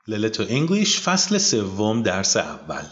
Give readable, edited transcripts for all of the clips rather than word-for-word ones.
للتو انگلیش فصل 3 درس اول.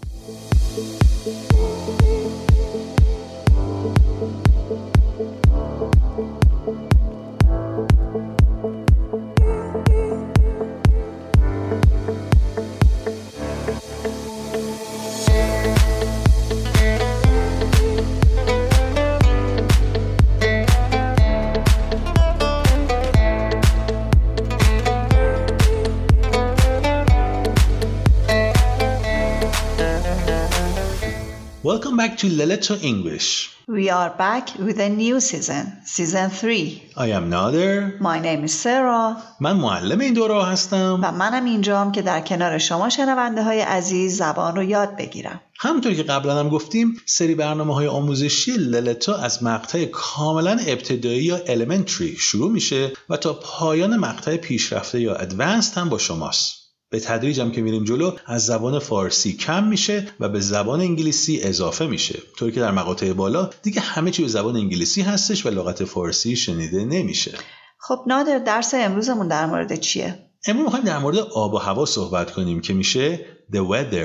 Welcome back to Leleto English. We are back with a new season 3. I am Nader. My name is Sarah. من معلم این دوره هستم. و منم اینجام که در کنار شما شنونده های عزیز زبان رو یاد بگیرم. همونطور که قبلا هم گفتیم سری برنامه‌های آموزشی للتو از مقطع کاملا ابتدایی یا elementary شروع میشه و تا پایان مقطع پیشرفته یا advanced هم با شماست. به تدریج هم که میریم جلو از زبان فارسی کم میشه و به زبان انگلیسی اضافه میشه، طوری که در مقاطع بالا دیگه همه چی به زبان انگلیسی هستش و لغت فارسی شنیده نمیشه. خب نادر، درس امروزمون در مورد چیه؟ امروز میخوایم در مورد آب و هوا صحبت کنیم که میشه the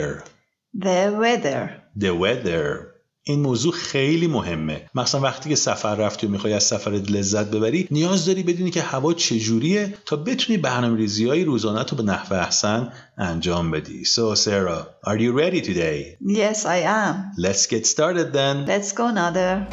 weather. این موضوع خیلی مهمه، مثلا وقتی که سفر رفتی و میخوای از سفرت لذت ببری نیاز داری بدونی که هوا چجوریه تا بتونی برنامه‌ریزی‌های روزانه‌تو به نحو احسن انجام بدی. So Sarah, are you ready today? Yes, I am. Let's get started then. Let's go, Nader.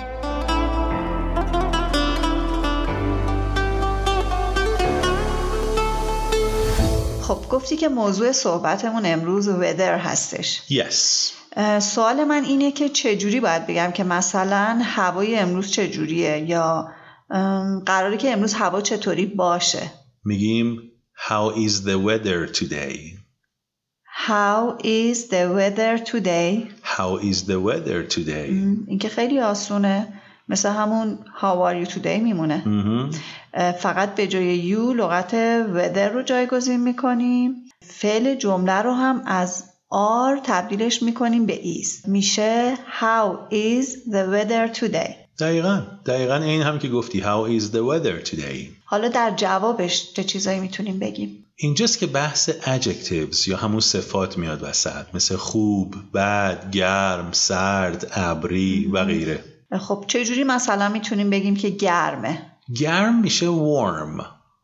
خب گفتی که موضوع صحبتمون امروز weather هستش. Yes. سوال من اینه که چجوری باید بگم که مثلا هوای امروز چجوریه یا قراره که امروز هوا چطوری باشه؟ میگیم How is the weather today? How is the weather today? How is the weather today? این که خیلی آسونه، مثل همون How are you today میمونه. فقط به جای you لغت weather رو جایگزین میکنیم، فعل جمله رو هم از are تبدیلش میکنیم به is، میشه How is the weather today. دقیقاً این هم که گفتی How is the weather today. حالا در جوابش چه چیزایی میتونیم بگیم؟ اینجاست که بحث adjectives یا همون صفات میاد وسط، مثل خوب، بد، گرم، سرد، ابری و غیره. خب چجوری مثلا میتونیم بگیم که گرمه؟ گرم میشه warm.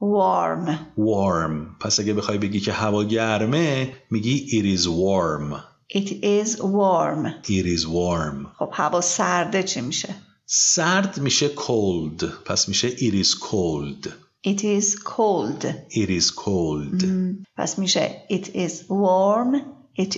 پس اگه بخوای بگی که هوا گرمه میگی it is warm. It is warm. خب هوا سرده چه میشه؟ سرد میشه cold. پس میشه it is cold. It is cold. پس میشه it is warm. It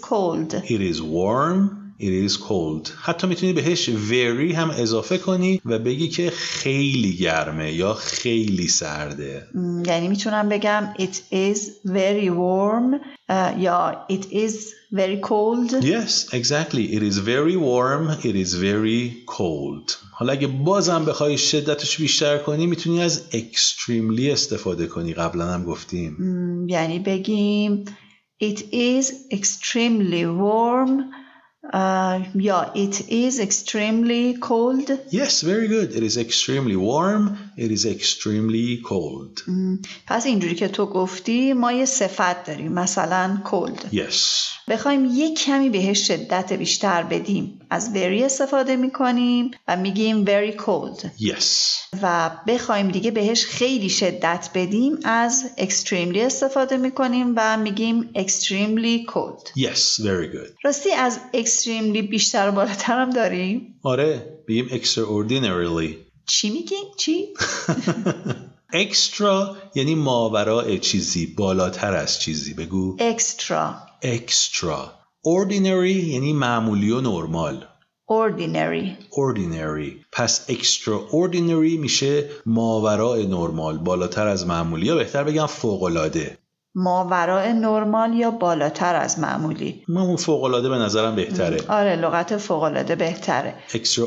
is cold. حتی میتونی بهش very هم اضافه کنی و بگی که خیلی گرمه یا خیلی سرده. یعنی میتونم بگم it is very warm یا it is very cold. Yes, exactly. It is very warm. It is very cold. حالا اگه بازم بخوای شدتش بیشتر کنی میتونی از extremely استفاده کنی. قبلا هم گفتیم. یعنی بگیم it is extremely warm یا it is extremely cold. Yes, very good. It is extremely warm. It is extremely cold. پس اینجوری که تو گفتی ما یه صفت داریم، مثلا cold. Yes. بخوایم یک کمی بهش شدت بیشتر بدیم از very استفاده میکنیم و میگیم very cold. Yes. و بخوایم دیگه بهش خیلی شدت بدیم از extremely استفاده میکنیم و میگیم extremely cold. Yes, very good. راستی از extremely بیشتر و بالاتر هم داریم؟ آره، بگیم extraordinarily. چی میگیم؟ چی؟ extra یعنی ماوراء چیزی، بالاتر از چیزی. بگو extra. ordinary یعنی معمولی و نرمال. ordinary. پس extraordinary میشه ماوراء نرمال، بالاتر از معمولی، یا بهتر بگم فوق‌العاده. ماوراء نرمال یا بالاتر از معمولی. من فوق‌العاده به نظرم بهتره. آره، لغت فوق‌العاده بهتره.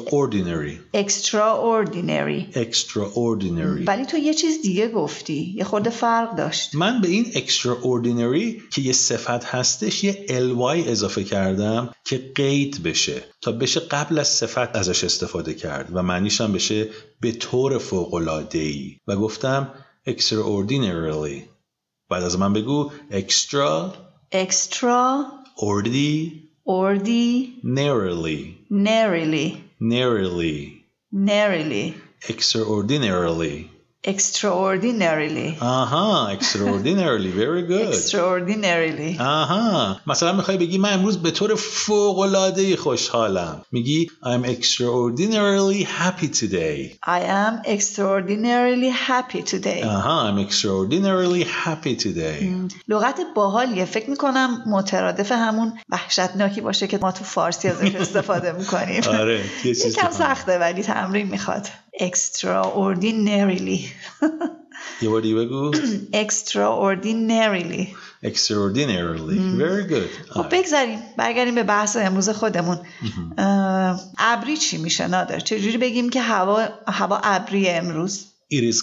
extraordinary. ولی تو یه چیز دیگه گفتی، یه خورده فرق داشت. من به این extraordinary که یه صفت هستش یه ly اضافه کردم که قید بشه تا بشه قبل از صفت ازش استفاده کرد و معنیش هم بشه به طور فوق‌العاده‌ای و گفتم extraordinarily. بعد از من بگو extra extraordinarily. آها extraordinarily very good. extraordinarily. آها مثلا میخوای بگی من امروز به طور فوق‌العاده‌ای خوشحالم، میگی I'm extraordinarily happy today. I am extraordinarily happy today. آها I'm extraordinarily happy today. لغت باحالیه، فکر میکنم مترادف همون وحشتناکی باشه که ما تو فارسی ازش استفاده میکنیم. آره یکم سخته ولی تمرین میخواد. extraordinarily. یه بار دیگه بگو. extraordinarily. Very good. خب بگذاریم برگردیم به بحث امروز خودمون. ابری چی میشه نادر؟ چجوری بگیم که هوا ابری امروز؟ It is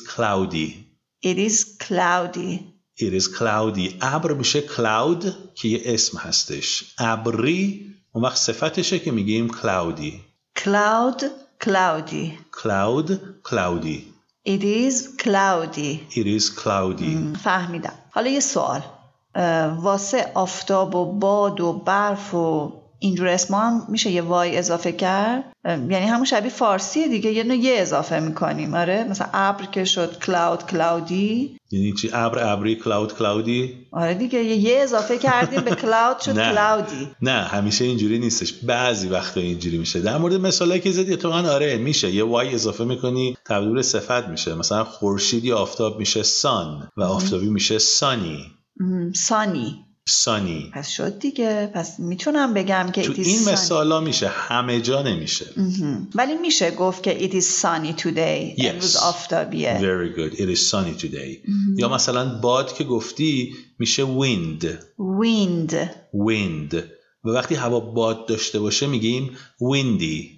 cloudy. ابر میشه cloud که یه اسم هستش. ابری اون وقت صفتشه که میگیم cloudy. cloudy. It is cloudy. فهمیدم. حالا یه سوال. واسه آفتاب و باد و برف و اینجور اسما هم میشه یه وای اضافه کرد؟ یعنی همون شبیه فارسیه دیگه، یه اضافه میکنیم. آره مثلا ابر که شد کلاودی. یعنی چی؟ ابری کلاودی؟ آره دیگه یه اضافه کردیم به کلاود شد کلاودی. نه همیشه اینجوری نیستش، بعضی وقتا اینجوری میشه. در مورد مثالی که زدی تو آره میشه یه وای اضافه میکنی تبدیل صفت میشه. مثلا خورشید یا آفتاب میشه سان و آفتابی میشه سانی. سانی. پس شد دیگه. پس میتونم بگم که تو این مثالا میشه، همه جا نمیشه. ولی میشه گفت که it is sunny today. Yes. امروز آفتابیه. Very good. It is sunny today. یا مثلا باد که گفتی میشه wind. و وقتی هوا باد داشته باشه میگیم windy.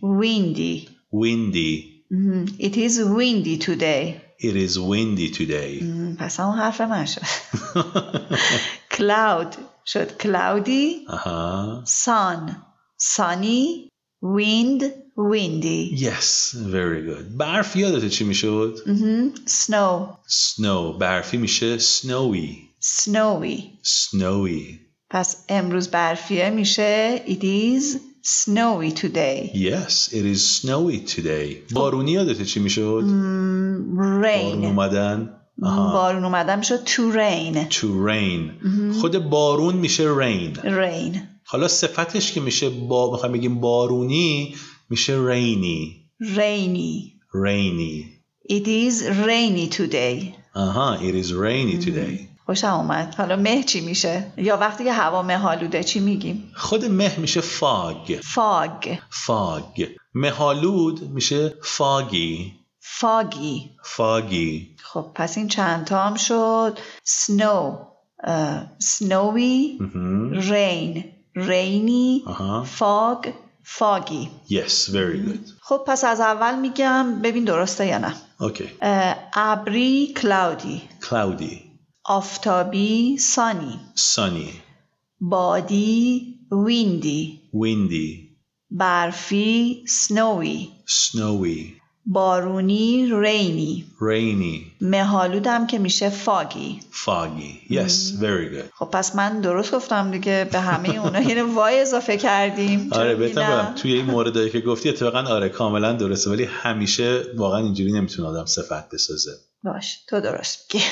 It is windy today. پس همون حرف من شد. cloud شد cloudy. sunny. windy. Yes, very good. برف یادته چی میشد؟ snow. برفی میشه snowy. پس امروز برفیه میشه it is snowy today. Yes, it is snowy today. بارونی یادته چی میشد؟ rain. بارون اومدن میشه to rain. خود بارون میشه rain. حالا صفتش که میشه میخوایم بگیم بارونی میشه rainy. It is rainy today. It is rainy today. خوشم اومد. حالا مه چی میشه؟ یا وقتی که هوا مه‌آلوده چی میگیم؟ خود مه میشه fog. مه‌آلود میشه foggy. خب پس این چند تا هم شد. snowy, rainy, foggy. Yes, very good. خب پس از اول میگم ببین درسته یا نه. Okay. ابری cloudy. آفتابی sunny. بادی windy. برفی snowy. بارونی rainy. مه‌آلودم که میشه foggy. Yes, very good. خب پس من درست گفتم دیگه به همه اونا یعنی وای اضافه کردیم. آره بهتر توی این موردایی که گفتی اتفاقا آره کاملا درسته، ولی همیشه واقعا اینجوری نمیتونه آدم صفت بسازه. باش تو درست میگی.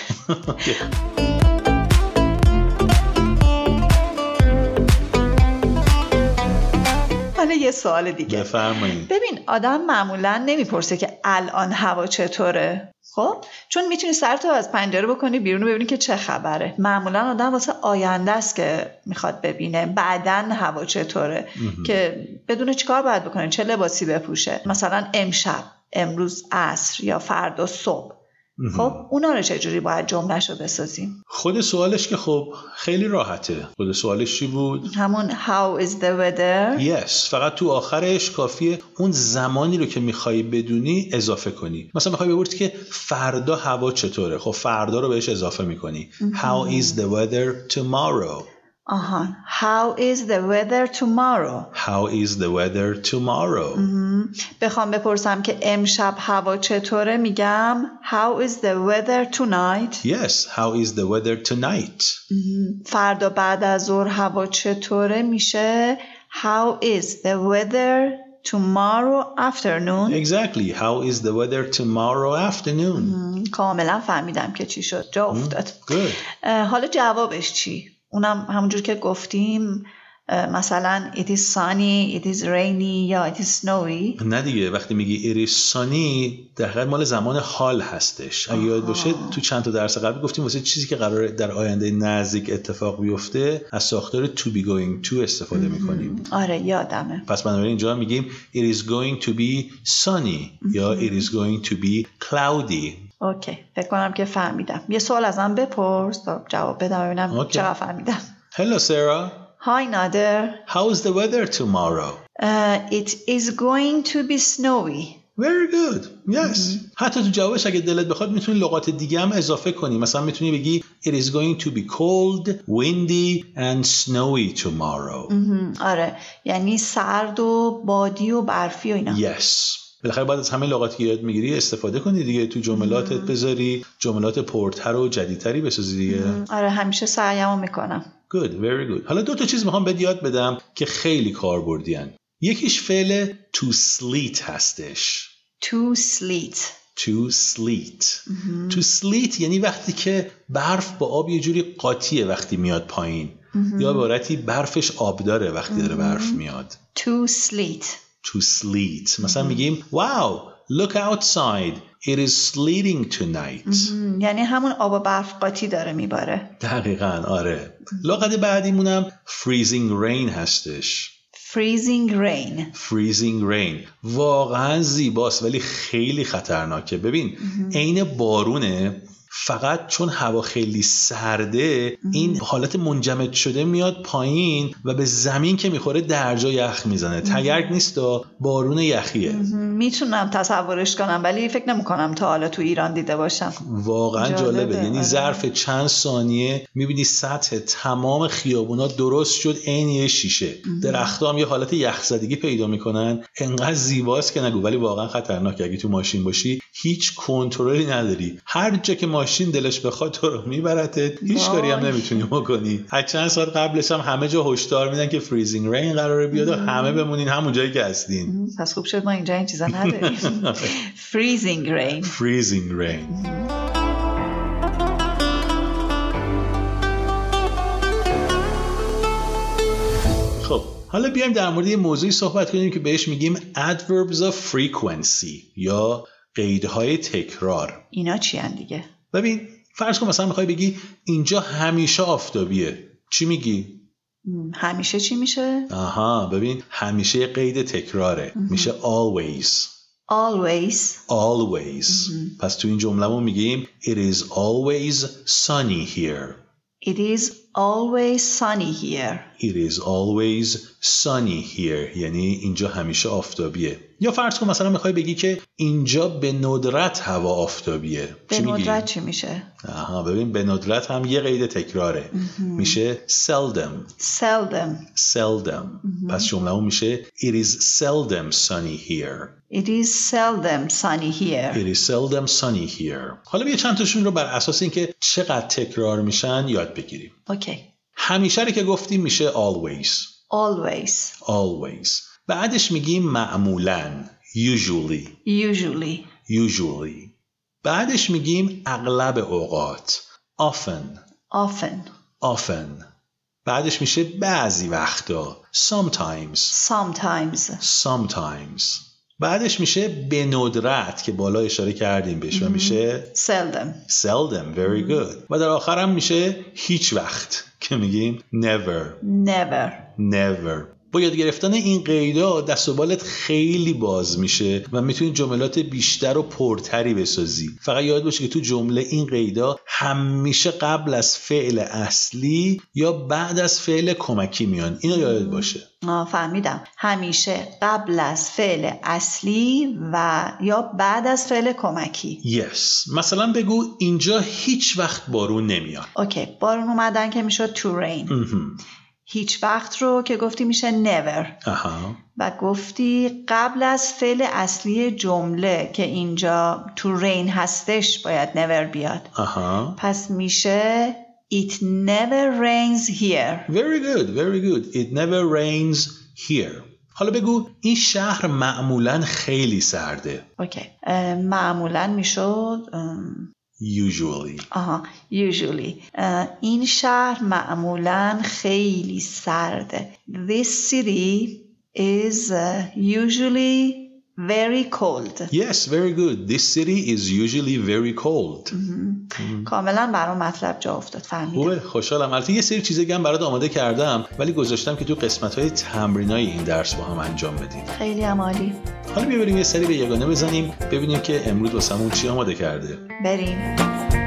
یه سوال دیگه بفرمایید. ببین آدم معمولا نمیپرسه که الان هوا چطوره، خب چون میتونی سرتو از پنجره بکنی بیرون و ببینی که چه خبره. معمولا آدم واسه آینده است که میخواد ببینه بعدن هوا چطوره که بدونه چیکار باید بکنه، چه لباسی بپوشه، مثلا امروز عصر یا فردا صبح. خب اونا رو چجوری باید جمله‌شو بسازیم؟ خود سوالش که خب خیلی راحته. خود سوالش چی بود؟ همون how is the weather. Yes. فقط تو آخرش کافیه اون زمانی رو که میخوای بدونی اضافه کنی. مثلا میخوای بپرسی که فردا هوا چطوره، خب فردا رو بهش اضافه میکنی. How is the weather tomorrow. How is the weather tomorrow. بخوام بپرسم که امشب هوا چطوره میگم How is the weather tonight؟ Yes, how is the weather tonight? فردا بعد از ظهر هوا چطوره میشه How is the weather tomorrow afternoon؟ Exactly, how is the weather tomorrow afternoon? کاملا فهمیدم که چی شد، جا افتاد. Good. حالا جوابش چی؟ اونم همونجور که گفتیم مثلا it is sunny, it is rainy یا it is snowy. نه دیگه، وقتی میگی it is sunny در حقیقت مال زمان حال هستش. اگه یاد باشه تو چند تا درس قبل گفتیم واسه چیزی که قراره در آینده نزدیک اتفاق بیفته از ساختار to be going to استفاده میکنیم. آره یادمه. پس بنابراین اینجا میگیم it is going to be sunny یا it is going to be cloudy. اوکی، فکر کنم که فهمیدم. یه سوال ازم بپرس تا جواب بدم ببینم چقدر فهمیدم. Hello Sarah. Hi Nader. How's the weather tomorrow? It is going to be snowy. Very good. Yes. حتی تو جوابش اگه دلت بخواد میتونی لغات دیگه هم اضافه کنی. مثلا میتونی بگی it is going to be cold, windy and snowy tomorrow. آره، یعنی سرد و بادی و برفی و اینا. Yes. بالاخره بعد از همه لغاتی که یاد میگیری استفاده کنی دیگه، تو جملاتت بذاری، جملات پرتر و جدیدتری بسازی دیگه. آره همیشه سعیمو میکنم. Good, very good. حالا 2 تا چیز میخوام بهت یاد بدم که خیلی کاربردیان. یکیش فعل to sleet هستش. To sleet. To sleet. To sleet یعنی وقتی که برف با آب یه جوری قاطیه وقتی میاد پایین، یا به عبارتی برفش آبداره وقتی داره برف میاد. To sleet. To sleet. مثلا میگیم wow, look outside. It is sleeting tonight. یعنی همون آب و برف قاطی داره میباره. دقیقاً آره. لغت بعدیمونم freezing rain هستش. Freezing rain. Freezing rain واقعا زیباست ولی خیلی خطرناکه. ببین عین بارونه، فقط چون هوا خیلی سرده این حالت منجمد شده میاد پایین و به زمین که میخوره درجا یخ میزنه. تگرگ نیست، بارون یخیه. میتونم تصورش کنم ولی فکر نمیکنم تا حالا تو ایران دیده باشم. واقعا جالبه. یعنی ظرف چند ثانیه میبینی سطح تمام خیابونا درست شد عین یه شیشه. درخت‌ها هم یه حالت یخزدگی پیدا میکنن. انقدر زیباست که نگو، ولی واقعا خطرناکه. اگه تو ماشین باشی هیچ کنترلی نداری، هر جا که ماشین دلش بخواد تو رو میبرتت، هیچ کاری هم نمیتونی بکنی. از چند ساعت قبلش هم همه جا هشدار میدن که فریزینگ رین قراره بیاد و همه بمونین همون جایی که هستین. پس خوب شد ما اینجا این چیزا نداریم. فریزینگ رین. فریزینگ رین. خب حالا بیایم در مورد یه موضوعی صحبت کنیم که بهش میگیم adverbs of frequency یا قیدهای تکرار. اینا چی هن دیگه؟ ببین فرض کن مثلا میخوای بگی اینجا همیشه آفتابیه، چی میگی؟ همیشه چی میشه؟ آها ببین همیشه قید تکراره، میشه always. Always. Always. پس تو این جمله‌مون میگیم it is always sunny here. It is always sunny here. It is always sunny here. یعنی اینجا همیشه آفتابیه. یا فرض کن مثلا میخوای بگی که اینجا به ندرت هوا آفتابیه. به ندرت چی میشه؟ آها ببین به ندرت هم یه قید تکراره. میشه seldom. Seldom. Seldom. پس جمله‌مون میشه it is seldom sunny here. It is seldom sunny here. It is seldom sunny here. حالا بیا چند تاشون رو بر اساس اینکه چقدر تکرار میشن یاد بگیریم. اوکی. همیشه رو که گفتیم میشه always. Always. Always. بعدش میگیم معمولاً usually. Usually. Usually. بعدش میگیم اغلب اوقات often. Often. Often. بعدش میشه بعضی وقتا sometimes. Sometimes. Sometimes. بعدش میشه به ندرت که بالا اشاره کردیم بهش و میشه Seldom. seldom. Very good. و در آخر هم میشه هیچ وقت که میگیم never. Never. Never. با یاد گرفتن این قیدا دست و بالت خیلی باز میشه و میتونی جملات بیشتر و پرتری بسازی. فقط یاد باشه که تو جمله این قیدا همیشه قبل از فعل اصلی یا بعد از فعل کمکی میان. اینو یادت باشه. فهمیدم. همیشه قبل از فعل اصلی و یا بعد از فعل کمکی. Yes. مثلا بگو اینجا هیچ وقت بارون نمیاد. اوکی. بارون اومدن که میشد to rain. هیچ وقت رو که گفتی میشه never. و گفتی قبل از فعل اصلی جمله که اینجا to rain هستش باید never بیاد. پس میشه it never rains here. Very good, very good. It never rains here. حالا بگو این شهر معمولاً خیلی سرده. اوکی. معمولاً میشد usually. usually. این شهر معمولاً خیلی سرده. This city is usually very cold. Yes, very good. This city is usually very cold. کاملا برام مطلب جا افتاد. فهمیدم. خوشحالم. البته یه سری چیزا هم برات آماده کردم ولی گذاشتم که تو قسمت‌های تمرینای این درس با هم انجام بدیم. خیلی عالی. حالا بریم یه سری به یگانه بزنیم ببینیم که امروز واسمون چی آماده کرده. بریم.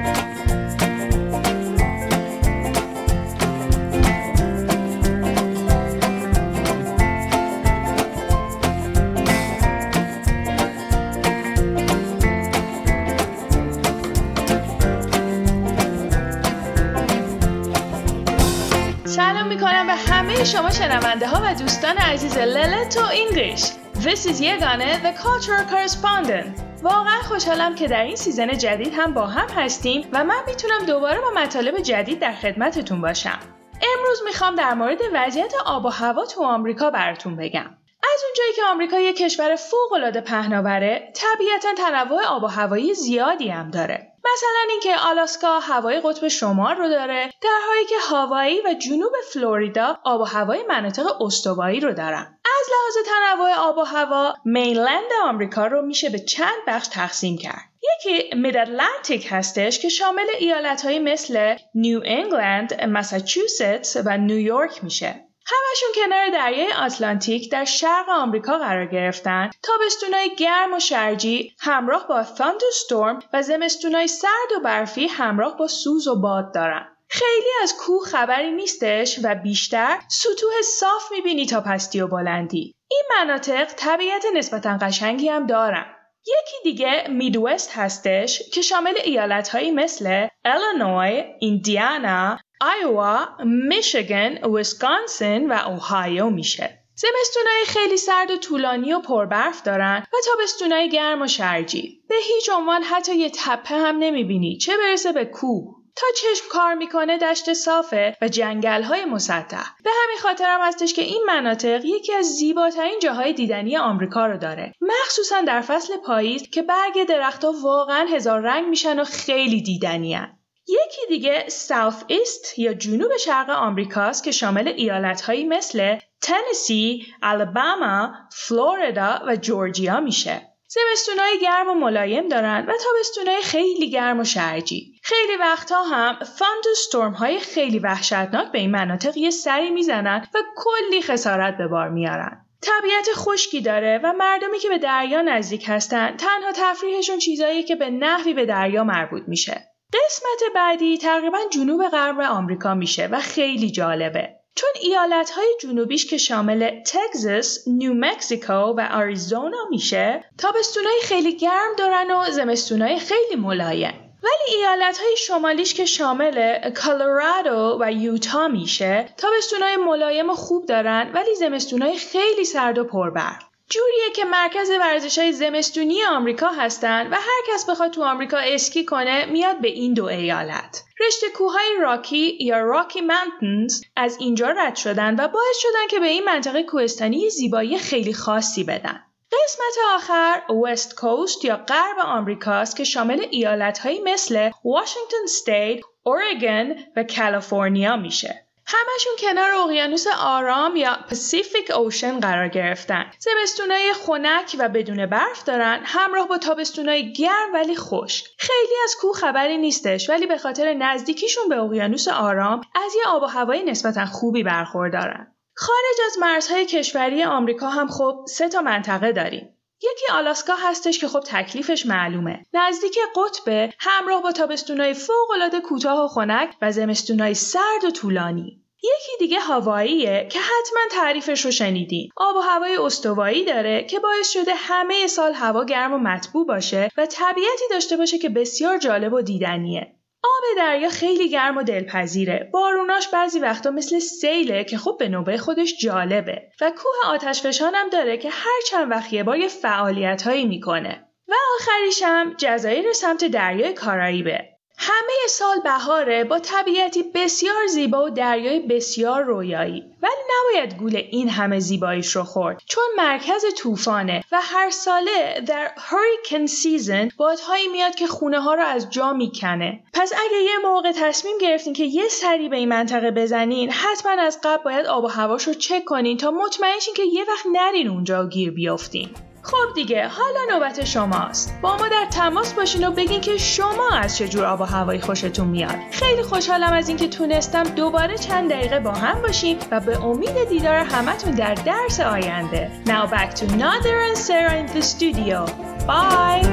شما شنونده ها و دوستان عزیز للتو انگلیش. This is یگانه the cultural correspondent. واقعا خوشحالم که در این سیزن جدید هم با هم هستیم و من میتونم دوباره با مطالب جدید در خدمتتون باشم. امروز میخوام در مورد وضعیت آب و هوا تو آمریکا براتون بگم. از اونجایی که آمریکا یک کشور فوق‌العاده پهناوره، طبیعتاً تنوع آب و هوایی زیادی هم داره. مثلا اینکه آلاسکا هوای قطب شمال رو داره، در حالی که هاوایی و جنوب فلوریدا آب و هوای مناطق استوایی رو دارن. از لحاظ تنوع آب و هوا، مینلند آمریکا رو میشه به چند بخش تقسیم کرد. یکی مید اتلانتیک هستش که شامل ایالت‌هایی مثل نیو انگلند، ماساچوستس و نیویورک میشه. همشون کنار دریای آتلانتیک در شرق آمریکا قرار گرفتن. تابستونای گرم و شرجی همراه با thunderstorm و زمستونای سرد و برفی همراه با سوز و باد دارن. خیلی از کوه خبری نیستش و بیشتر سطوح صاف میبینی تا پستی و بلندی. این مناطق طبیعت نسبتاً قشنگی هم دارن. یکی دیگه میدوست هستش که شامل ایالت‌هایی مثل ایلینوی، ایندیانا، آیوا، میشیگان، ویسکانسین و اوهایو میشه. زمستونای خیلی سرد و طولانی و پربرف دارن و تابستونای گرم و شرجی. به هیچ عنوان حتی یه تپه هم نمیبینی، چه برسه به کوه. تا چشم کار میکنه دشت صافه و جنگل‌های مسطح. به همین خاطرم هستش که این مناطق یکی از زیباترین جاهای دیدنی آمریکا رو داره. مخصوصا در فصل پاییز که برگ درخت‌ها واقعاً هزار رنگ میشن و خیلی دیدنی‌ان. یکی دیگه ساوت ایست یا جنوب شرق آمریکاست که شامل ایالت‌هایی مثل تنسی، آلاباما، فلوریدا و جورجیا میشه. زمستونای گرم و ملایم دارن و تابستونای خیلی گرم و شرجی. خیلی وقتها هم thunderstorm خیلی وحشتناک به این مناطق یه سری میزنن و کلی خسارت به بار میارن. طبیعت خشکی داره و مردمی که به دریا نزدیک هستن تنها تفریحشون چیزایی که به نحوی به دریا مربوط میشه. قسمت بعدی تقریبا جنوب غرب آمریکا میشه و خیلی جالبه. چون ایالت‌های جنوبیش که شامل تگزاس، نیو مکزیکو و آریزونا میشه، تابستونای خیلی گرم دارن و زمستونای خیلی ملایم. ولی ایالت‌های شمالیش که شامل کالرادو و یوتا میشه، تابستونای ملایم و خوب دارن ولی زمستونای خیلی سرد و پربرف. جوریه که مرکز ورزش‌های زمستونی آمریکا هستن و هر کس بخواد تو آمریکا اسکی کنه میاد به این دو ایالت. رشته کوههای راکی یا راکی مانتنز از اینجا رد شدن و باعث شدن که به این منطقه کوهستانی زیبایی خیلی خاصی بدن. قسمت آخر وست کوست یا غرب آمریکاست که شامل ایالت‌هایی مثل واشنگتن استیت، اورگان و کالیفرنیا میشه. همشون کنار اقیانوس آرام یا پاسیفیک اوشن قرار گرفتن. زمستونای خنک و بدون برف دارن همراه با تابستونای گرم ولی خشک. خیلی از کوه خبری نیستش ولی به خاطر نزدیکیشون به اقیانوس آرام از یه آب و هوای نسبتاً خوبی برخوردارن. خارج از مرزهای کشوری آمریکا هم خب 3 منطقه داریم. یکی آلاسکا هستش که خب تکلیفش معلومه. نزدیک قطب همراه با تابستونای فوق‌العاده کوتاه و خنک و زمستونای سرد و طولانی. یکی دیگه هاواییه که حتما تعریفش رو شنیدین. آب و هوای استوایی داره که باعث شده همه سال هوا گرم و مطبوع باشه و طبیعتی داشته باشه که بسیار جالب و دیدنیه. آب دریا خیلی گرم و دلپذیره. باروناش بعضی وقتا مثل سیله که خب به نوبه خودش جالبه و کوه آتشفشان هم داره که هر چند وقت یه بار یه فعالیت‌هایی میکنه. و آخریش هم جزایر سمت دریای کارائیبه. همه سال بهاره با طبیعتی بسیار زیبا و دریای بسیار رویایی، ولی نباید گول این همه زیباییش رو خورد چون مرکز طوفانه و هر ساله در هوریکن سیزن بادهایی میاد که خونه ها رو از جا میکنه. پس اگه یه موقع تصمیم گرفتین که یه سری به این منطقه بزنین، حتما از قبل باید آب و هواش رو چک کنین تا مطمئن شین که یه وقت نرین اونجا و گیر بیافتین. خب دیگه حالا نوبت شماست. با ما در تماس باشین و بگین که شما از چه جور آب و هوایی خوشتون میاد. خیلی خوشحالم از اینکه تونستم دوباره چند دقیقه با هم باشیم و به امید دیدار همتون در درس آینده. Now back to Nader and Sarah in the studio. Bye!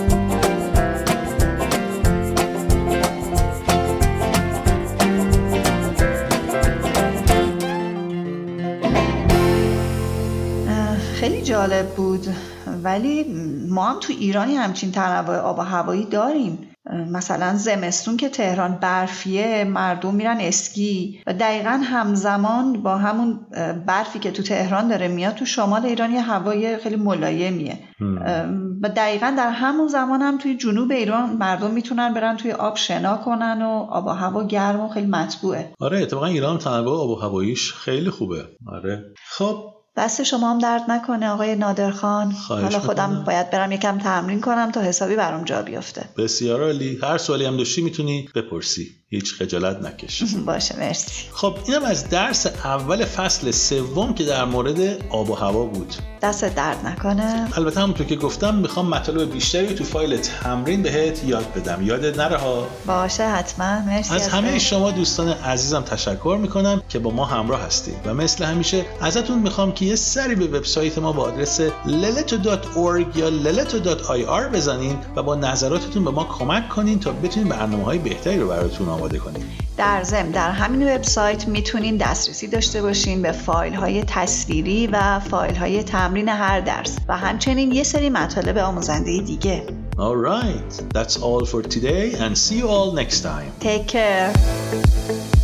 خیلی جالب بود، ولی ما هم تو ایرانی همچین تنوع آب و هوایی داریم. مثلا زمستون که تهران برفیه، مردم میرن اسکی و دقیقاً همزمان با همون برفی که تو تهران داره میاد، تو شمال ایران یه هوای خیلی ملایمیه و دقیقاً در همون زمان هم توی جنوب ایران مردم میتونن برن توی آب شنا کنن و آب و هوا گرم و خیلی مطبوعه. آره اتفاقا ایران تنوع آب و هواییش خیلی خوبه. آره خب دست شما هم درد نکنه آقای نادرخان. حالا خودم باید برم یکم تمرین کنم تا حسابی برام جا بیفته. بسیار عالی. هر سوالی هم داشتی میتونی بپرسی، هیچ خجالت نکش. باشه مرسی. خب اینم از درس اول فصل سوم که در مورد آب و هوا بود. دست درد نکنه. البته همونطور که گفتم میخوام مطالب بیشتری تو فایل تمرین بهت یاد بدم، یادت نره ها. باشه حتما. مرسی. از همه شما دوستان عزیزم تشکر میکنم که با ما همراه هستید و مثل همیشه ازتون میخوام که یه سری به وبسایت ما با آدرس leleto.org یا leleto.ir بزنین و با نظراتتون به ما کمک کنین تا بتونین برنامه‌های بهتری رو براتون آماده کنین. در ضمن در همین وبسایت میتونین دسترسی داشته باشین به فایل‌های تصویری و فایل‌های تمرین هر درس و همچنین یه سری مطالب آموزنده دیگه. All right, that's all for today and see you all next time. Take care.